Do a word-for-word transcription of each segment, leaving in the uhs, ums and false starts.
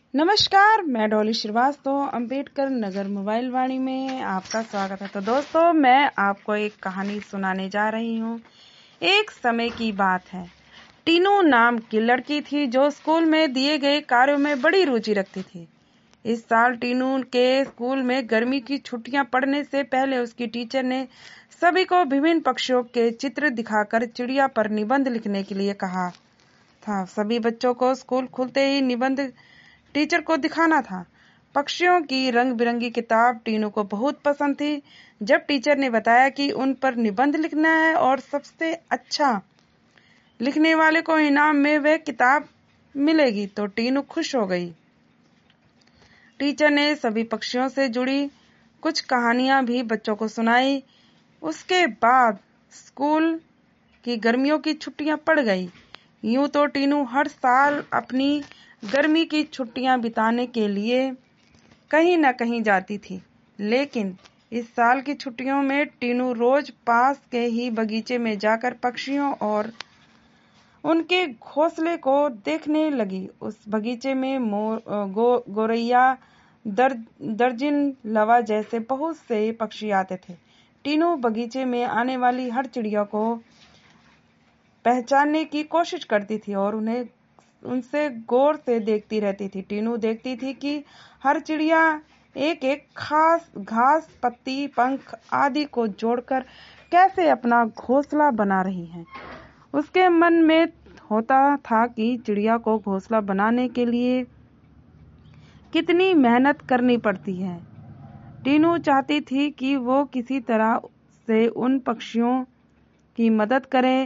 नमस्कार, मैं डॉली श्रीवास्तव अंबेडकर नगर मोबाइल वाणी में आपका स्वागत है। तो दोस्तों, मैं आपको एक कहानी सुनाने जा रही हूँ। एक समय की बात है। टीनू नाम की लड़की थी जो स्कूल में दिए गए कार्यों में बड़ी रुचि रखती थी। इस साल टीनू के स्कूल में गर्मी की छुट्टियां पड़ने से पहले उसकी टीचर ने सभी को विभिन्न पक्षियों के चित्र दिखाकर चिड़िया पर निबंध लिखने के लिए कहा था। सभी बच्चों को स्कूल खुलते ही निबंध टीचर को दिखाना था। पक्षियों की रंग बिरंगी किताब टीनू को बहुत पसंद थी। जब टीचर ने बताया कि उन पर निबंध लिखना है और सबसे अच्छा लिखने वाले को इनाम में वह किताब मिलेगी तो टीनू खुश हो गई। टीचर ने सभी पक्षियों से जुड़ी कुछ कहानियां भी बच्चों को सुनाई। उसके बाद स्कूल की गर्मियों की छुट्टियां पड़ गई। यूं तो टीनू हर साल अपनी गर्मी की छुट्टियां बिताने के लिए कहीं न कहीं जाती थी, लेकिन इस साल की छुट्टियों में टीनू रोज पास के ही बगीचे में जाकर पक्षियों और उनके घोंसले को देखने लगी। उस बगीचे में मोर, गो, गोरैया, दर, दर्जिन, लवा जैसे बहुत से पक्षी आते थे। टीनू बगीचे में आने वाली हर चिड़िया को पहचानने की कोशिश करती थी और उन्हें उनसे गौर से देखती रहती थी। टीनू देखती थी कि हर चिड़िया एक एक खास घास, पत्ती, पंख आदि को जोड़कर कैसे अपना घोंसला बना रही है। उसके मन में होता था कि चिड़िया को घोंसला बनाने के लिए कितनी मेहनत करनी पड़ती है। टीनू चाहती थी कि वो किसी तरह से उन पक्षियों की मदद करे।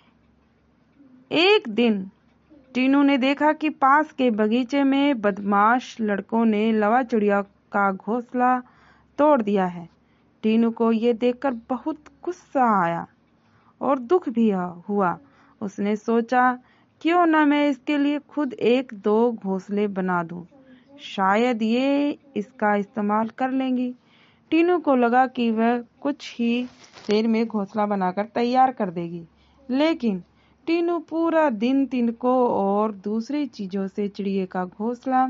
एक दिन टीनू ने देखा कि पास के बगीचे में बदमाश लड़कों ने लवा चिड़िया का घोंसला तोड़ दिया है। टीनू को ये देखकर बहुत गुस्सा आया और दुख भी हुआ। उसने सोचा, क्यों न मैं इसके लिए खुद एक दो घोंसले बना दूं, शायद ये इसका इस्तेमाल कर लेंगी। टीनू को लगा कि वह कुछ ही देर में घोंसला बनाकर तैयार कर देगी, लेकिन टीनू पूरा दिन तिनकों और दूसरी चीजों से चिड़िया का घोंसला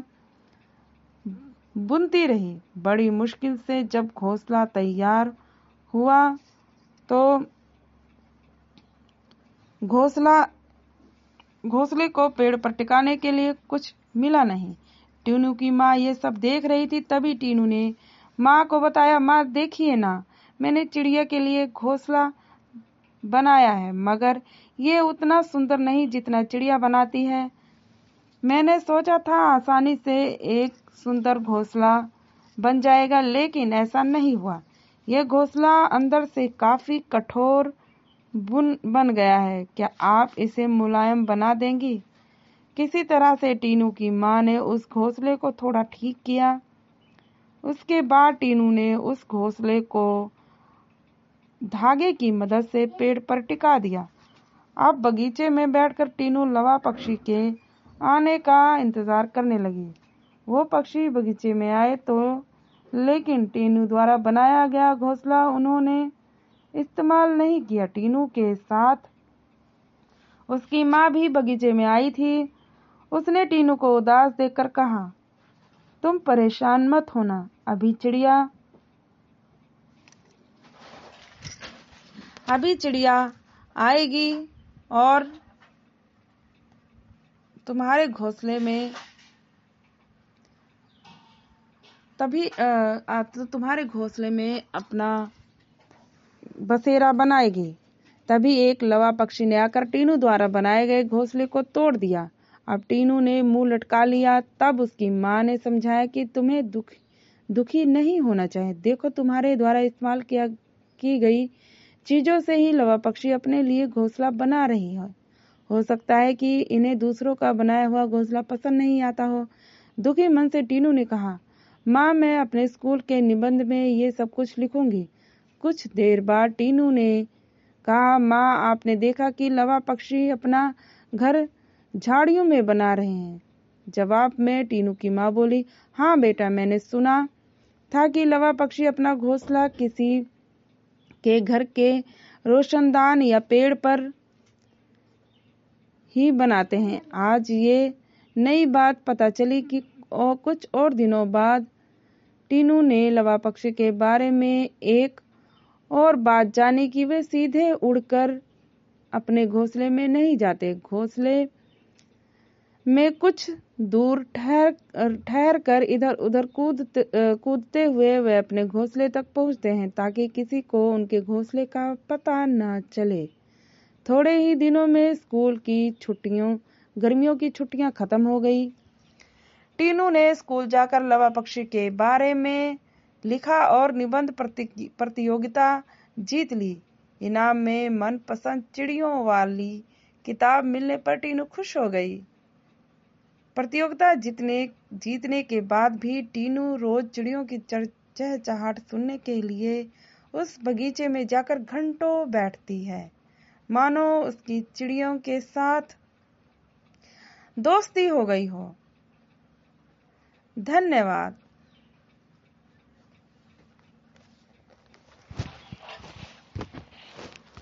बुनती रही। बड़ी मुश्किल से जब घोंसला तैयार हुआ तो घोंसला घोंसले को पेड़ पर टिकाने के लिए कुछ मिला नहीं। टीनू की माँ ये सब देख रही थी। तभी टीनू ने माँ को बताया, माँ देखिए ना, मैंने चिड़िया के लिए घोंसला बनाया है, मगर ये उतना सुंदर नहीं जितना चिड़िया बनाती है। मैंने सोचा था आसानी से एक सुंदर घोंसला बन जाएगा, लेकिन ऐसा नहीं हुआ। यह घोंसला अंदर से काफी कठोर बुन बन गया है। क्या आप इसे मुलायम बना देंगी? किसी तरह से टीनू की माँ ने उस घोंसले को थोड़ा ठीक किया। उसके बाद टीनू ने उस घोंसले को धागे की मदद से पेड़ पर टिका दिया। अब बगीचे में बैठकर टीनू लवा पक्षी के आने का इंतजार करने लगी। वो पक्षी बगीचे में आए तो लेकिन टीनू द्वारा बनाया गया घोंसला उन्होंने इस्तेमाल नहीं किया। टीनू के साथ उसकी माँ भी बगीचे में आई थी। उसने टीनू को उदास देखकर कहा, तुम परेशान मत होना, अभी चिड़िया अभी चिड़िया आएगी और तुम्हारे घोंसले में तभी आ, तो तुम्हारे घोंसले में अपना बसेरा बनाएगी। तभी एक लवा पक्षी ने आकर टीनू द्वारा बनाए गए घोंसले को तोड़ दिया। अब टीनू ने मुंह लटका लिया। तब उसकी माँ ने समझाया कि तुम्हें दुख दुखी नहीं होना चाहिए। देखो, तुम्हारे द्वारा इस्तेमाल किया की गई चीजों से ही लवा पक्षी अपने लिए घोंसला बना रही है। हो सकता है कि इन्हें दूसरों का बनाया हुआ घोंसला पसंद नहीं आता हो। दुखी मन से टीनू ने कहा, माँ, मैं अपने स्कूल के निबंध में ये सब कुछ लिखूंगी। कुछ देर बाद टीनू ने कहा, माँ, आपने देखा कि लवा पक्षी अपना घर झाड़ियों में बना रहे हैं? जवाब में टीनू की माँ बोली, हाँ बेटा, मैंने सुना था कि लवा पक्षी अपना घोंसला किसी के घर के रोशनदान या पेड़ पर ही बनाते हैं। आज ये नई बात पता चली कि और कुछ और दिनों बाद टीनू ने लवा पक्षी के बारे में एक और बात जानी कि वे सीधे उड़कर अपने घोंसले में नहीं जाते। घोंसले में कुछ दूर ठहर ठहर कर इधर उधर कूदते कूदते हुए वे अपने घोंसले तक पहुंचते हैं ताकि किसी को उनके घोंसले का पता न चले। थोड़े ही दिनों में स्कूल की छुट्टियों गर्मियों की छुट्टियां खत्म हो गई। टीनू ने स्कूल जाकर लवा पक्षी के बारे में लिखा और निबंध प्रति, प्रतियोगिता जीत ली। इनाम में मनपसंद चिड़ियों वाली किताब मिलने पर टीनू खुश हो गई। प्रतियोगिता जीतने जीतने के बाद भी टीनू रोज चिड़ियों की चहचहाट सुनने के लिए उस बगीचे में जाकर घंटों बैठती है, मानो उसकी चिड़ियों के साथ दोस्ती हो गई हो। धन्यवाद।